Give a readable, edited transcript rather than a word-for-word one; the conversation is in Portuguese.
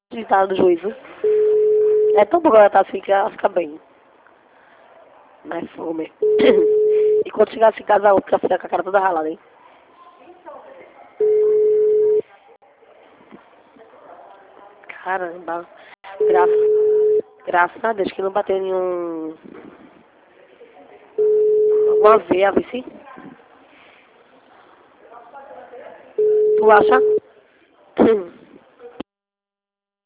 Digitada do juízo. É tão bom ela tá assim que ela fica bem. Mas fome. E quando chegar assim, casa outra, fica com a cara toda ralada, hein? Caramba. Graças, graças a Deus que não bateu nenhum. Alguma veia, vice. Tu acha?